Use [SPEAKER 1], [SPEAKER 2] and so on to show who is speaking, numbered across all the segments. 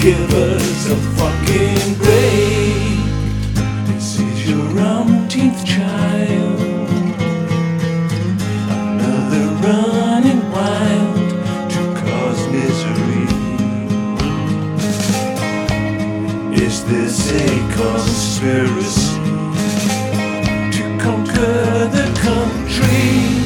[SPEAKER 1] give us a fucking break. This is your umpteenth child, another running wild to cause misery. Is this a conspiracy to conquer the country?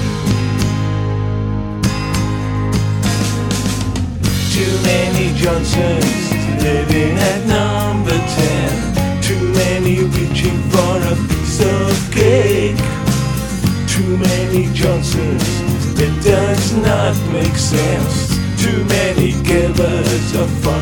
[SPEAKER 1] Too many Johnsons living at number 10. Too many reaching for a piece of cake. Too many Johnsons, it does not make sense. Too many give us a